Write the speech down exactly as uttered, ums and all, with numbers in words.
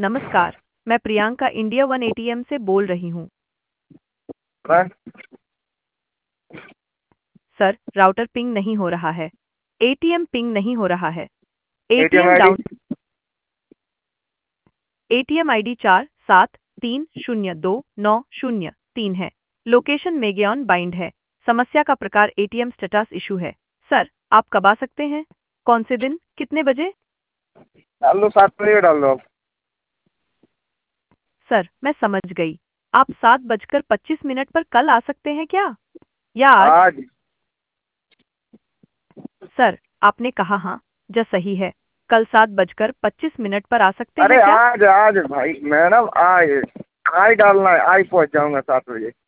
नमस्कार, मैं Priyanka India one ATM से बोल रही हूँ। बस। सर, राउटर पिंग नहीं हो रहा है। एटीएम पिंग नहीं हो रहा है। ATM ATM ID. Down. ATM ID चार सात तीन शून्य दो नौ शून्य तीन है। लोकेशन मेगेॉन बाइंड है। समस्या का प्रकार एटीएम स्टेटस इशू है। सर, आप कब आ सकते हैं? कौन से दिन, कितने बजे? डाल लो, सात बजे डाल लो आप। सर, मैं समझ गई। आप सात बजकर पच्चीस मिनट पर कल आ सकते हैं क्या, या आज? आज। सर, आपने कहा हाँ, जो सही है। कल सात बजकर पच्चीस मिनट पर आ सकते हैं अरे क्या? आज आज भाई, मैडम आज आज डालना है, आज पहुंच जाऊंगा सात बजे।